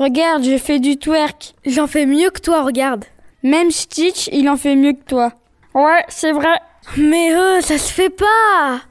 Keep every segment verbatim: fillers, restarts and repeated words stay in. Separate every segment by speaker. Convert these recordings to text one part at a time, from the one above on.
Speaker 1: Regarde, je fais du twerk.
Speaker 2: J'en fais mieux que toi, regarde.
Speaker 1: Même Stitch, il en fait mieux que toi. Ouais, c'est vrai.
Speaker 2: Mais euh, ça se fait pas.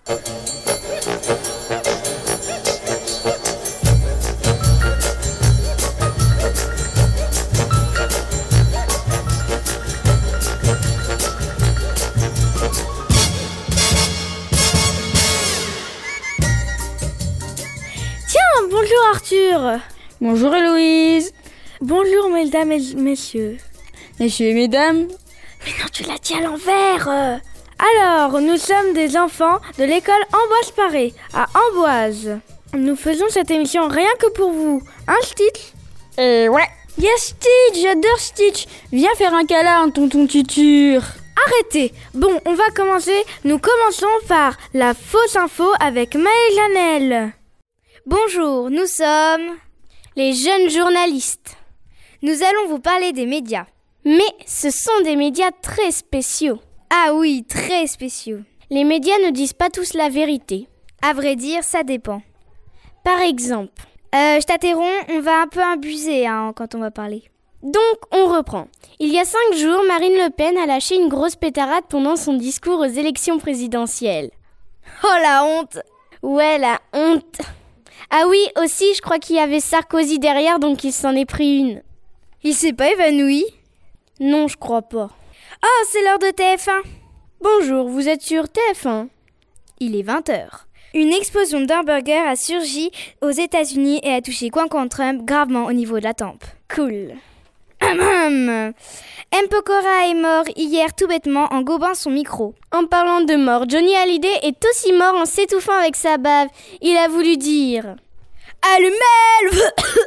Speaker 2: Tiens, bonjour Arthur.
Speaker 1: Bonjour Héloïse.
Speaker 2: Bonjour mesdames et messieurs.
Speaker 1: Messieurs et mesdames.
Speaker 2: Mais non, tu l'as dit à l'envers. Alors, nous sommes des enfants de l'école Amboise-Paré, à Amboise. Nous faisons cette émission rien que pour vous. Hein, Stitch?
Speaker 1: Euh, ouais. Yes, Stitch, j'adore Stitch. Viens faire un câlin, tonton Tuture.
Speaker 2: Arrêtez. Bon, on va commencer. Nous commençons par la fausse info avec Maë Janel.
Speaker 3: Bonjour, nous sommes les jeunes journalistes. Nous allons vous parler des médias. Mais ce sont des médias très spéciaux. Ah oui, très spéciaux. Les médias ne disent pas tous la vérité. À vrai dire, ça dépend. Par exemple, euh, je t'interromps, on va un peu abuser hein, quand on va parler. Donc, on reprend. Il y a cinq jours, Marine Le Pen a lâché une grosse pétarade pendant son discours aux élections présidentielles. Oh la honte! Ouais, la honte! Ah oui, aussi, je crois qu'il y avait Sarkozy derrière, donc il s'en est pris une. Il s'est pas évanoui? Non, je crois pas. Oh, c'est l'heure de T F un. Bonjour, vous êtes sur T F un? Il est vingt heures. Une explosion d'hamburgers a surgi aux États-Unis et a touché Coin Trump gravement au niveau de la tempe. Cool. M. Pokora est mort hier tout bêtement en gobant son micro. En parlant de mort, Johnny Hallyday est aussi mort en s'étouffant avec sa bave. Il a voulu dire « Allumez !»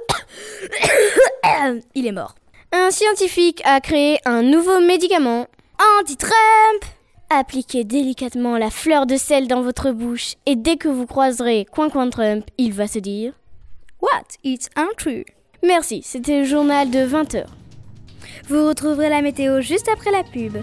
Speaker 3: Il est mort. Un scientifique a créé un nouveau médicament anti-Trump. Appliquez délicatement la fleur de sel dans votre bouche et dès que vous croiserez Coin Trump, il va se dire « What? It's untrue !» Merci, c'était le journal de vingt heures. Vous retrouverez la météo juste après la pub.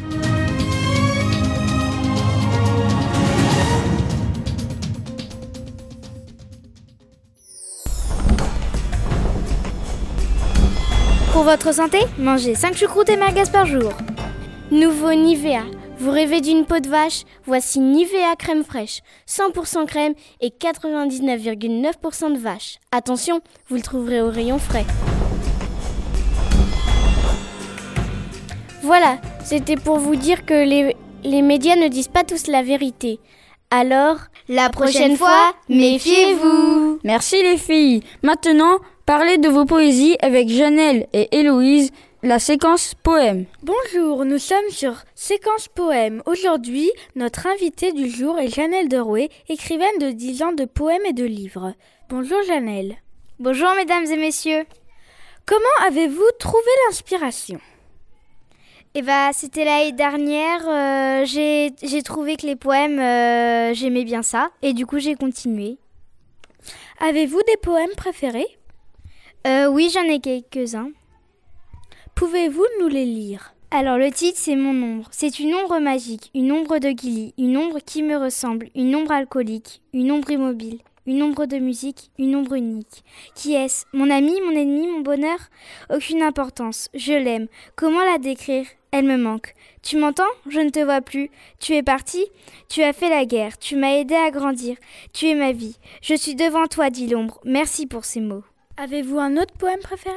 Speaker 3: Pour votre santé, mangez cinq choucroutes et merguez par jour. Nouveau Nivea. Vous rêvez d'une peau de vache? Voici Nivea crème fraîche. cent pour cent crème et quatre-vingt-dix-neuf virgule neuf pour cent de vache. Attention, vous le trouverez au rayon frais. Voilà, c'était pour vous dire que les, les médias ne disent pas tous la vérité. Alors, la prochaine fois, méfiez-vous.
Speaker 1: Merci les filles. Maintenant, parlez de vos poésies avec Janel et Héloïse, la séquence poème.
Speaker 2: Bonjour, nous sommes sur Séquence Poème. Aujourd'hui, notre invitée du jour est Janel Derouet, écrivaine de dix ans de poèmes et de livres. Bonjour Janel.
Speaker 3: Bonjour mesdames et messieurs.
Speaker 2: Comment avez-vous trouvé l'inspiration?
Speaker 3: Eh ben, c'était l'année dernière, euh, j'ai, j'ai trouvé que les poèmes, euh, j'aimais bien ça, et du coup j'ai continué.
Speaker 2: Avez-vous des poèmes préférés?
Speaker 3: euh, Oui, j'en ai quelques-uns.
Speaker 2: Pouvez-vous nous les lire?
Speaker 3: Alors le titre c'est Mon ombre. C'est une ombre magique, une ombre de Gilly, une ombre qui me ressemble, une ombre alcoolique, une ombre immobile, une ombre de musique, une ombre unique. Qui est-ce? Mon ami, mon ennemi, mon bonheur? Aucune importance, je l'aime. Comment la décrire? Elle me manque. Tu m'entends? Je ne te vois plus. Tu es parti? Tu as fait la guerre, tu m'as aidé à grandir. Tu es ma vie. Je suis devant toi, dit l'ombre. Merci pour ces mots.
Speaker 2: Avez-vous un autre poème préféré?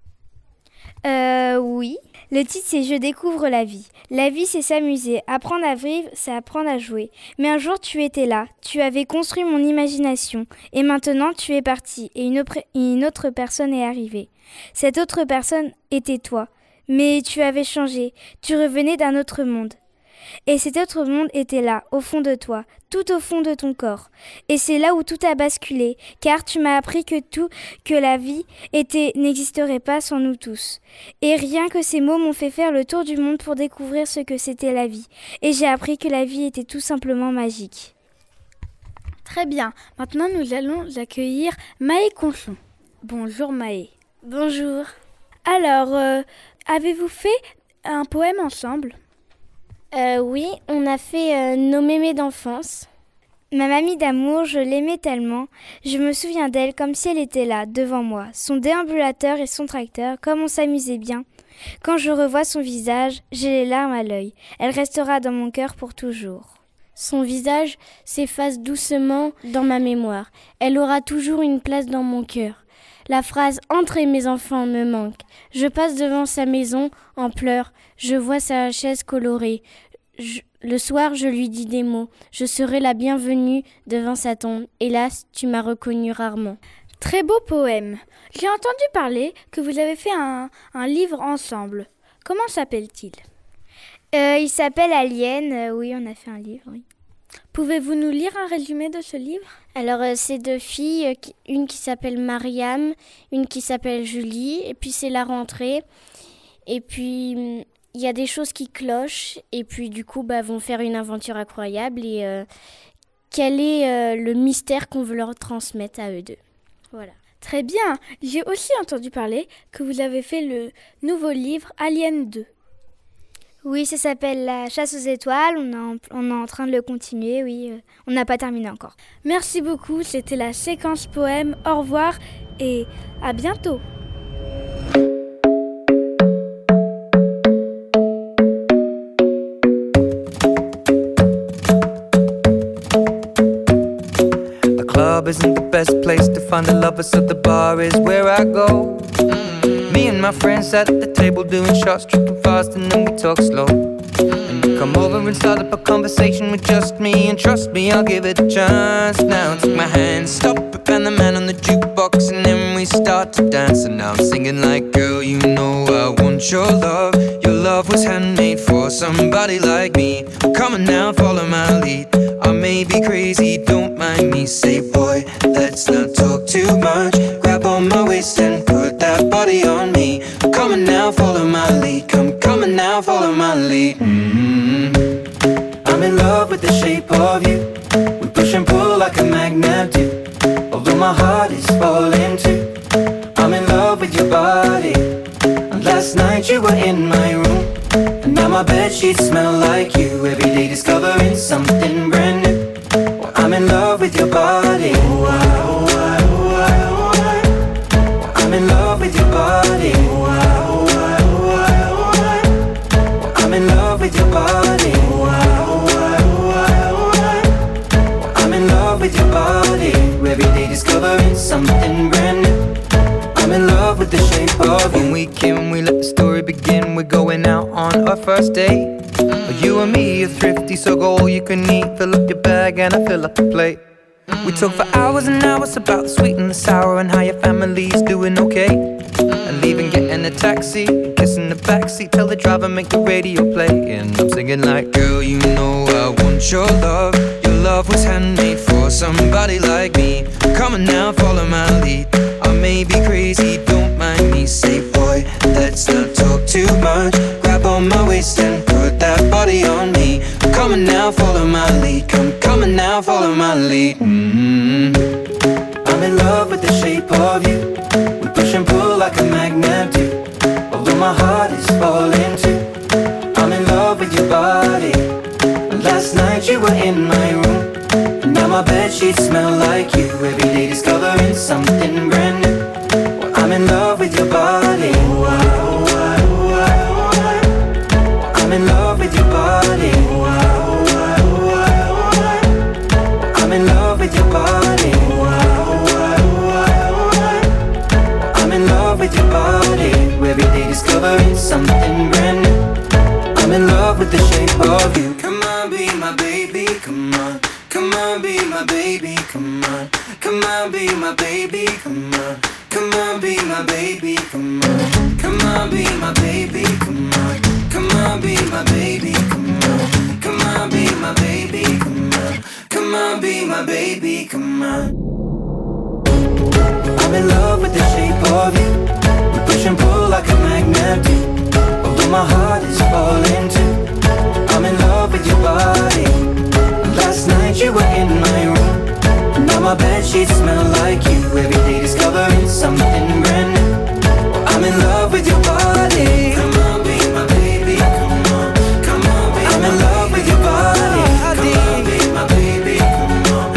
Speaker 3: Euh, oui. Le titre c'est Je découvre la vie. La vie c'est s'amuser, apprendre à vivre, c'est apprendre à jouer. Mais un jour tu étais là, tu avais construit mon imagination. Et maintenant tu es parti et une, autre, une autre personne est arrivée. Cette autre personne était toi. Mais tu avais changé, tu revenais d'un autre monde. Et cet autre monde était là, au fond de toi, tout au fond de ton corps. Et c'est là où tout a basculé, car tu m'as appris que tout, que la vie était, n'existerait pas sans nous tous. Et rien que ces mots m'ont fait faire le tour du monde pour découvrir ce que c'était la vie. Et j'ai appris que la vie était tout simplement magique.
Speaker 2: Très bien, maintenant nous allons accueillir Maë Conchon. Bonjour Maë.
Speaker 3: Bonjour.
Speaker 2: Alors, euh, avez-vous fait un poème ensemble ?
Speaker 3: Euh, oui, on a fait euh, Nos mémés d'enfance. Ma mamie d'amour, je l'aimais tellement. Je me souviens d'elle comme si elle était là, devant moi, son déambulateur et son tracteur, comme on s'amusait bien. Quand je revois son visage, j'ai les larmes à l'œil. Elle restera dans mon cœur pour toujours.
Speaker 4: Son visage s'efface doucement dans ma mémoire. Elle aura toujours une place dans mon cœur. La phrase « Entrez mes enfants » me manque. Je passe devant sa maison en pleurs. Je vois sa chaise colorée. Je... Le soir, je lui dis des mots. Je serai la bienvenue devant sa tombe. Hélas, tu m'as reconnu rarement.
Speaker 2: Très beau poème. J'ai entendu parler que vous avez fait un, un livre ensemble. Comment s'appelle-t-il ?
Speaker 3: euh, Il s'appelle Alien. Euh, oui, on a fait un livre, oui.
Speaker 2: Pouvez-vous nous lire un résumé de ce livre ?
Speaker 4: Alors, euh, c'est deux filles, euh, qui, une qui s'appelle Mariam, une qui s'appelle Julie, et puis c'est la rentrée. Et puis... il y a des choses qui clochent et puis du coup bah, vont faire une aventure incroyable et euh, quel est euh, le mystère qu'on veut leur transmettre à eux deux. Voilà.
Speaker 2: Très bien. J'ai aussi entendu parler que vous avez fait le nouveau livre Alien deux.
Speaker 3: Oui, ça s'appelle La chasse aux étoiles. On est en, on est en train de le continuer, oui. Euh, on n'a pas terminé encore.
Speaker 2: Merci beaucoup. C'était la séquence poème. Au revoir et à bientôt.
Speaker 5: Isn't the best place to find the lovers, so the bar is where I go. Mm-hmm. Me and my friends at the table doing shots, tripping fast and then we talk slow. Mm-hmm. And you come over and start up a conversation with just me, and trust me, I'll give it a chance. Now take my hand, stop it, and the man on the jukebox, and then we start to dance. And now I'm singing like, girl, you know I want your love. Your love was handmade for somebody like me. Come on now, follow my lead. I may be crazy, don't mind me. Say, boy, let's not talk too much. Grab on my waist and put that body on me. Come on now, follow my lead. Come, come on now, follow my lead. Mm-hmm. I'm in love with the shape of you. We push and pull like a magnet do. Although my heart is falling too. I'm in love with your body. And last night you were in my room. And now my bedsheets smell like you. Every day discovering something brand new. Well, I'm in love with your body. Oh, I, oh, I, oh, I, oh, I. Well, I'm in love with your body. Oh, I, oh, I, oh, I, oh, I. Well, I'm in love with your body. Oh, I, oh, I, oh, I, oh, I. Well, I'm in love with your body. Every day discovering something brand new. I'm in love with the shape of you. When we came, we let the story begin. We're going out on our first date. Mm-hmm. You and me are thrifty, so go all you can eat. Fill up your bag and I fill up the plate. Mm-hmm. We talk for hours and hours about the sweet and the sour and how your family's doing okay. Mm-hmm. And leaving, getting a taxi, kissing the backseat, tell the driver make the radio play. And I'm singing like, girl, you know I want your love. Your love was handmade for somebody like me. Come on now, follow my lead. I may be crazy, don't mind me. Say, boy, let's not talk too much. Grab on my waist and put that body on me. Come on now, follow my lead. Come, come on now, follow my lead. Mm-hmm. I'm in love with the shape of you. We push and pull like a magnet do. Although my heart is falling too. I'm in love with your body. Last night you were in my room. And now my bedsheets smell like you. Every day discovering something brand new. Well, I'm in love with your body. Oh, I, oh, I, oh, I, oh, I. I'm in love with your body. Oh, I, oh, I, oh, I, oh, I. I'm in love with your body. Oh, I, oh, I, oh, I, oh, I. I'm in love with your body. Every day discovering something brand new. I'm in love with the shape of you. Come on, be my baby, come on. Come on, be my baby, come on. Come on, be my baby, come on. Come on, be my baby, come on. Come on, be my baby, come on. Come on, be my baby, come on. Come on, be my baby, come on. Come on, be my baby, come on. I'm in love with the shape of you. We push and pull like a magnet do. Although my heart is falling too. I'm in love with your body. Last night you were in my room. Now my bedsheets smell like you. Every day discovering something brand new. I'm in love with your body. Come on, be my baby. Come on, come on, be I'm in love with your body. Come on, be my baby. Come on,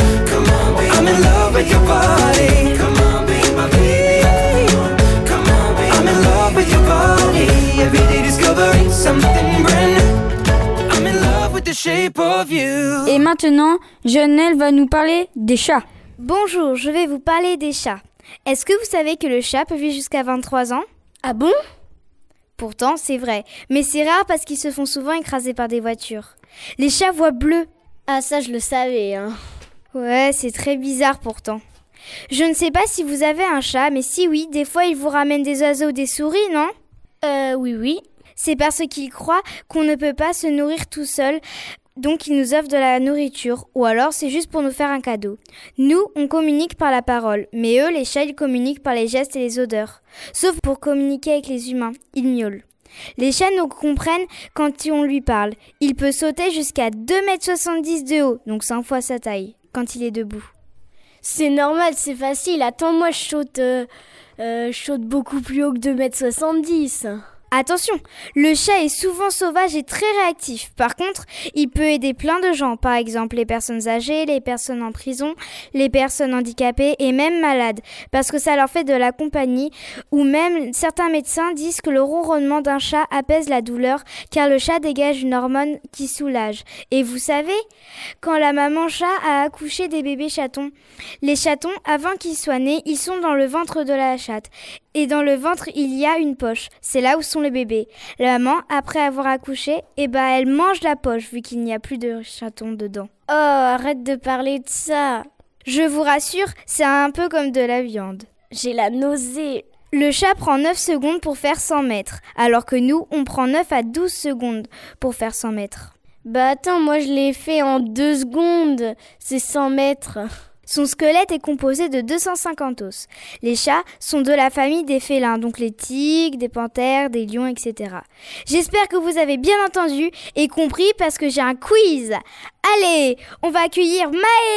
Speaker 5: shape of you.
Speaker 1: Et maintenant, Janelle va nous parler des chats.
Speaker 3: Bonjour, je vais vous parler des chats. Est-ce que vous savez que le chat peut vivre jusqu'à vingt-trois ans ?
Speaker 4: Ah bon ?
Speaker 3: Pourtant, c'est vrai. Mais c'est rare parce qu'ils se font souvent écraser par des voitures. Les chats voient bleu.
Speaker 4: Ah ça je le savais, hein.
Speaker 3: Ouais, c'est très bizarre pourtant. Je ne sais pas si vous avez un chat, mais si oui, des fois il vous ramène des oiseaux ou des souris, non ?
Speaker 4: Euh, oui, oui.
Speaker 3: C'est parce qu'il croit qu'on ne peut pas se nourrir tout seul, donc il nous offre de la nourriture, ou alors c'est juste pour nous faire un cadeau. Nous, on communique par la parole, mais eux, les chats, ils communiquent par les gestes et les odeurs. Sauf pour communiquer avec les humains, ils miaulent. Les chats nous comprennent quand on lui parle. Il peut sauter jusqu'à deux mètres soixante-dix de haut, donc cinq fois sa taille, quand il est debout.
Speaker 4: C'est normal, c'est facile. Attends, moi je saute, euh, euh, je saute beaucoup plus haut que deux mètres soixante-dix.
Speaker 3: Attention, le chat est souvent sauvage et très réactif. Par contre, il peut aider plein de gens, par exemple les personnes âgées, les personnes en prison, les personnes handicapées et même malades, parce que ça leur fait de la compagnie, ou même certains médecins disent que le ronronnement d'un chat apaise la douleur, car le chat dégage une hormone qui soulage. Et vous savez, quand la maman chat a accouché des bébés chatons, les chatons, avant qu'ils soient nés, ils sont dans le ventre de la chatte. Et dans le ventre, il y a une poche. C'est là où sont les bébés. La maman, après avoir accouché, eh ben, elle mange la poche vu qu'il n'y a plus de chatons dedans.
Speaker 4: Oh, arrête de parler de ça.
Speaker 3: Je vous rassure, c'est un peu comme de la viande.
Speaker 4: J'ai la nausée.
Speaker 3: Le chat prend neuf secondes pour faire cent mètres, alors que nous, on prend neuf à douze secondes pour faire cent mètres.
Speaker 4: Bah attends, moi je l'ai fait en deux secondes. C'est cent mètres.
Speaker 3: Son squelette est composé de deux cent cinquante os. Les chats sont de la famille des félins, donc les tigres, des panthères, des lions, et cetera. J'espère que vous avez bien entendu et compris parce que j'ai un quiz. Allez, on va accueillir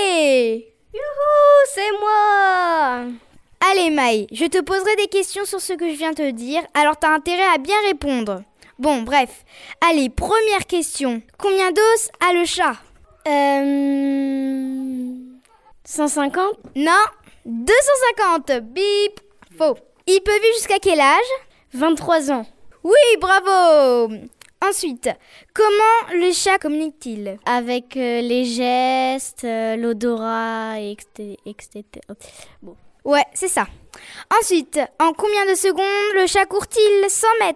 Speaker 3: Maë.
Speaker 4: Youhou, c'est moi.
Speaker 3: Allez Maë, je te poserai des questions sur ce que je viens de te dire, alors t'as intérêt à bien répondre. Bon, bref. Allez, première question. Combien d'os a le chat ?
Speaker 4: Euh... cent cinquante ?
Speaker 3: Non, deux cent cinquante. Bip. Faux. Il peut vivre jusqu'à quel âge ?
Speaker 4: vingt-trois ans.
Speaker 3: Oui, bravo. Ensuite, comment le chat communique-t-il ?
Speaker 4: Avec euh, les gestes, euh, l'odorat, et cetera. Bon.
Speaker 3: Ouais, c'est ça. Ensuite, en combien de secondes le chat court-il cent mètres ?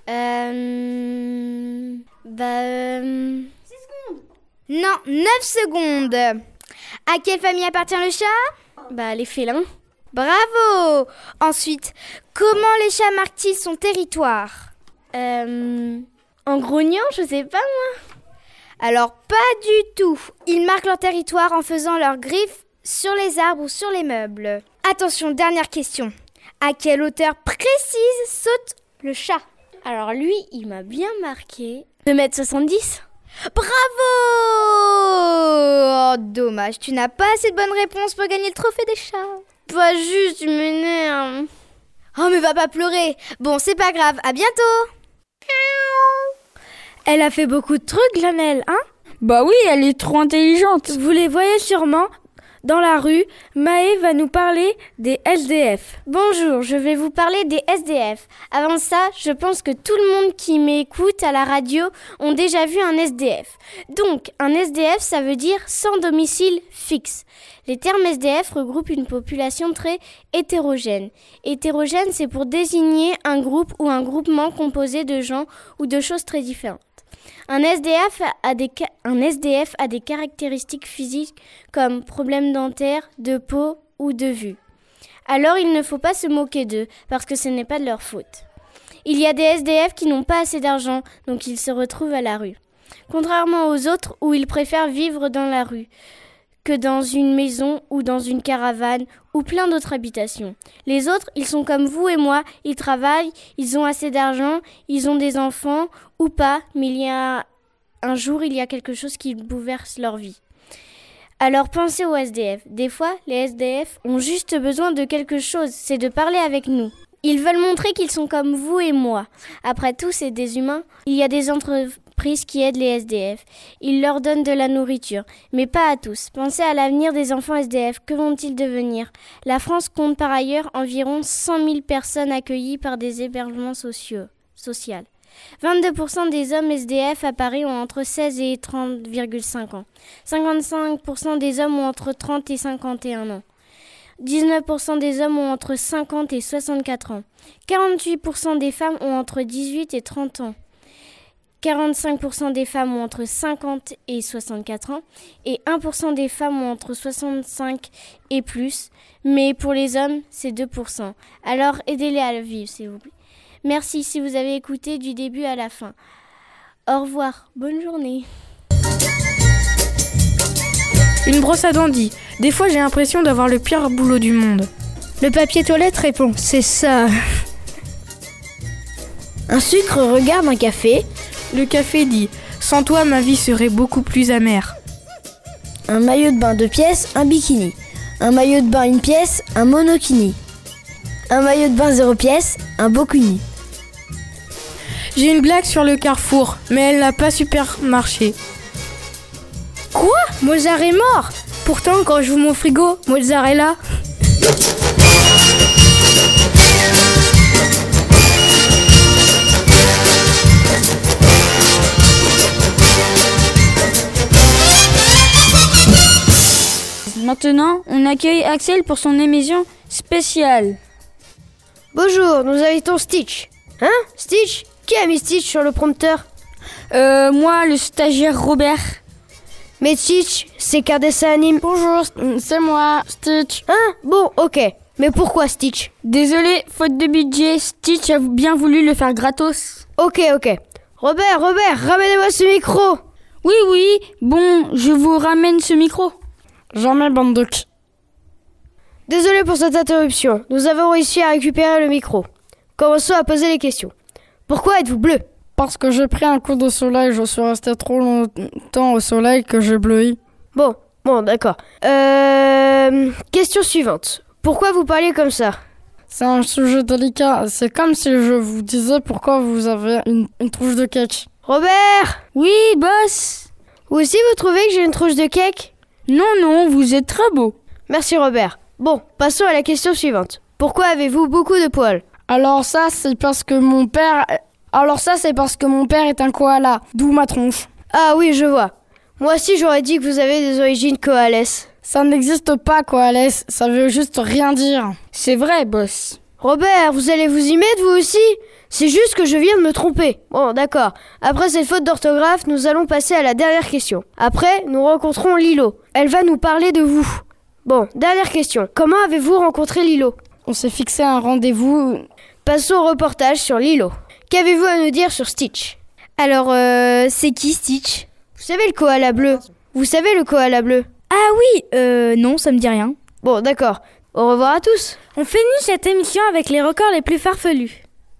Speaker 4: Euh... Bah... Euh...
Speaker 3: six secondes. Non, neuf secondes. À quelle famille appartient le chat ?
Speaker 4: Bah, les félins.
Speaker 3: Bravo. Ensuite, comment les chats marquent-ils son territoire ?
Speaker 4: Euh... En grognant, je sais pas moi.
Speaker 3: Alors, pas du tout. Ils marquent leur territoire en faisant leurs griffes sur les arbres ou sur les meubles. Attention, dernière question. À quelle hauteur précise saute le chat ?
Speaker 4: Alors lui, il m'a bien marqué. deux mètres soixante-dix ?
Speaker 3: Bravo ! Oh, dommage, tu n'as pas assez de bonnes réponses pour gagner le trophée des chats.
Speaker 4: Pas juste, tu m'énerves.
Speaker 3: Oh, mais va pas pleurer. Bon, c'est pas grave, à bientôt.
Speaker 2: Elle a fait beaucoup de trucs, Janelle, hein ?
Speaker 1: Bah oui, elle est trop intelligente.
Speaker 2: Vous les voyez sûrement. Dans la rue, Maë va nous parler des S D F.
Speaker 4: Bonjour, je vais vous parler des S D F. Avant ça, je pense que tout le monde qui m'écoute à la radio ont déjà vu un S D F. Donc, un S D F, ça veut dire sans domicile fixe. Les termes S D F regroupent une population très hétérogène. Hétérogène, c'est pour désigner un groupe ou un groupement composé de gens ou de choses très différentes. Un S D F a des, un S D F a des caractéristiques physiques comme problèmes dentaires, de peau ou de vue. Alors il ne faut pas se moquer d'eux parce que ce n'est pas de leur faute. Il y a des S D F qui n'ont pas assez d'argent, donc ils se retrouvent à la rue. Contrairement aux autres où ils préfèrent vivre dans la rue que dans une maison ou dans une caravane ou plein d'autres habitations. Les autres, ils sont comme vous et moi, ils travaillent, ils ont assez d'argent, ils ont des enfants ou pas, mais il y a un jour, il y a quelque chose qui bouleverse leur vie. Alors pensez aux S D F. Des fois, les S D F ont juste besoin de quelque chose, c'est de parler avec nous. Ils veulent montrer qu'ils sont comme vous et moi. Après tout, c'est des humains. Il y a des entreprises qui aident les S D F. Ils leur donnent de la nourriture, mais pas à tous. Pensez à l'avenir des enfants S D F. Que vont-ils devenir ? La France compte par ailleurs environ cent mille personnes accueillies par des hébergements sociaux, sociaux. vingt-deux pour cent des hommes S D F à Paris ont entre seize et trente virgule cinq ans. cinquante-cinq pour cent des hommes ont entre trente et cinquante et un ans. dix-neuf pour cent des hommes ont entre cinquante et soixante-quatre ans. quarante-huit pour cent des femmes ont entre dix-huit et trente ans. quarante-cinq pour cent des femmes ont entre cinquante et soixante-quatre ans. Et un pour cent des femmes ont entre soixante-cinq et plus. Mais pour les hommes, c'est deux pour cent. Alors aidez-les à le vivre, s'il vous plaît. Merci si vous avez écouté du début à la fin. Au revoir, bonne journée.
Speaker 2: Une brosse à dents dit « Des fois j'ai l'impression d'avoir le pire boulot du monde ».
Speaker 1: Le papier toilette répond « C'est ça ».
Speaker 6: Un sucre regarde un café.
Speaker 2: Le café dit « Sans toi ma vie serait beaucoup plus amère ».
Speaker 6: Un maillot de bain deux pièces, un bikini. Un maillot de bain une pièce, un monokini. Un maillot de bain zéro pièce, un bokuni.
Speaker 2: J'ai une blague sur le Carrefour, mais elle n'a pas super marché.
Speaker 1: Quoi ? Mozart est mort ? Pourtant, quand j'ouvre mon frigo, Mozart est là. Maintenant, on accueille Axel pour son émission spéciale.
Speaker 6: Bonjour, nous invitons Stitch. Hein, Stitch ? Qui a mis Stitch sur le prompteur ?
Speaker 1: Euh, moi, le stagiaire Robert.
Speaker 6: Mais Stitch, c'est qu'un dessin anime.
Speaker 1: Bonjour, c'est moi, Stitch.
Speaker 6: Hein ? Bon, ok. Mais pourquoi Stitch ?
Speaker 1: Désolé, faute de budget, Stitch a bien voulu le faire gratos.
Speaker 6: Ok, ok. Robert, Robert, ramène-moi ce micro.
Speaker 1: Oui, oui, bon, je vous ramène ce micro.
Speaker 2: Jamais, bande de...
Speaker 6: Désolé pour cette interruption. Nous avons réussi à récupérer le micro. Commençons à poser les questions. Pourquoi êtes-vous bleu ?
Speaker 2: Parce que j'ai pris un coup de soleil, je suis resté trop longtemps au soleil que j'ai bleui.
Speaker 6: Bon, bon, d'accord. Euh... Question suivante. Pourquoi vous parlez comme ça ?
Speaker 2: C'est un sujet délicat. C'est comme si je vous disais pourquoi vous avez une, une trouche de cake.
Speaker 6: Robert !
Speaker 1: Oui, boss.
Speaker 6: Vous aussi, vous trouvez que j'ai une trouche de cake ?
Speaker 1: Non, non, vous êtes très beau.
Speaker 6: Merci, Robert. Bon, passons à la question suivante. Pourquoi avez-vous beaucoup de poils ?
Speaker 2: Alors ça, c'est parce que mon père... Alors ça, c'est parce que mon père est un koala, d'où ma tronche.
Speaker 6: Ah oui, je vois. Moi aussi, j'aurais dit que vous avez des origines koalès.
Speaker 2: Ça n'existe pas, koalès. Ça veut juste rien dire.
Speaker 1: C'est vrai, boss.
Speaker 6: Robert, vous allez vous y mettre, vous aussi ? C'est juste que je viens de me tromper. Bon, d'accord. Après cette faute d'orthographe, nous allons passer à la dernière question. Après, nous rencontrons Lilo. Elle va nous parler de vous. Bon, dernière question. Comment avez-vous rencontré Lilo ?
Speaker 2: On s'est fixé un rendez-vous...
Speaker 6: Passons au reportage sur Lilo. Qu'avez-vous à nous dire sur Stitch ?
Speaker 3: Alors, euh, c'est qui Stitch ?
Speaker 6: Vous savez le koala bleu ? Vous savez le koala bleu ?
Speaker 3: Ah oui, euh, non, ça me dit rien.
Speaker 6: Bon, d'accord. Au revoir à tous.
Speaker 2: On finit cette émission avec les records les plus farfelus.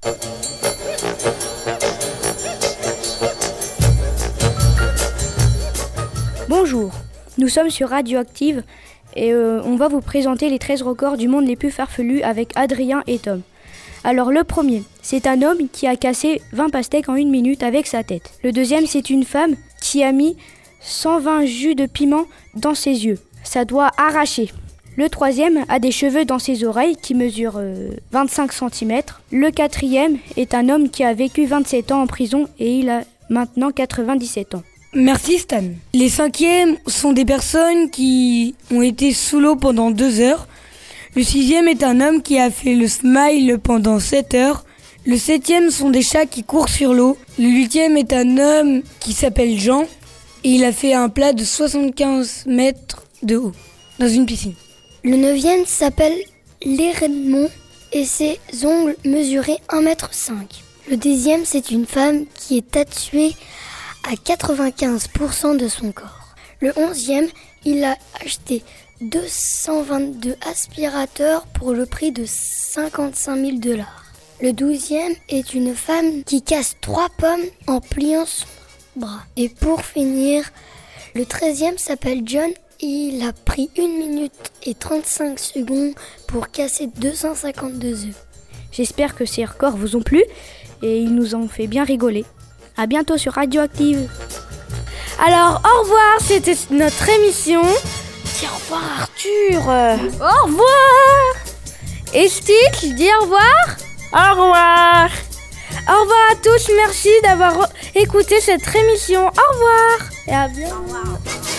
Speaker 1: Bonjour, nous sommes sur Radioactive et euh, on va vous présenter les treize records du monde les plus farfelus avec Adrien et Tom. Alors le premier, c'est un homme qui a cassé vingt pastèques en une minute avec sa tête. Le deuxième, c'est une femme qui a mis cent vingt jus de piment dans ses yeux. Ça doit arracher. Le troisième a des cheveux dans ses oreilles qui mesurent euh, vingt-cinq centimètres. Le quatrième est un homme qui a vécu vingt-sept ans en prison et il a maintenant quatre-vingt-dix-sept ans.
Speaker 7: Merci Stan. Les cinquièmes sont des personnes qui ont été sous l'eau pendant deux heures. Le sixième est un homme qui a fait le smile pendant sept heures. Le septième sont des chats qui courent sur l'eau. Le huitième est un homme qui s'appelle Jean et il a fait un plat de soixante-quinze mètres de haut dans une piscine.
Speaker 8: Le neuvième s'appelle Lérémon et ses ongles mesuraient un mètre cinq. Le dixième, c'est une femme qui est tatouée à quatre-vingt-quinze pour cent de son corps. Le onzième, il a acheté deux cent vingt-deux aspirateurs pour le prix de cinquante-cinq mille dollars. Le douzième est une femme qui casse trois pommes en pliant son bras. Et pour finir, le treizième s'appelle John. Il a pris une minute et trente-cinq secondes pour casser deux cent cinquante-deux œufs.
Speaker 1: J'espère que ces records vous ont plu et ils nous ont fait bien rigoler. À bientôt sur Radioactive.
Speaker 2: Alors, au revoir, c'était notre émission. Dis au revoir Arthur.
Speaker 3: Au revoir.
Speaker 2: Et Stitch, dis au revoir.
Speaker 3: Au revoir.
Speaker 2: Au revoir à tous, merci d'avoir écouté cette émission. Au revoir et à bientôt.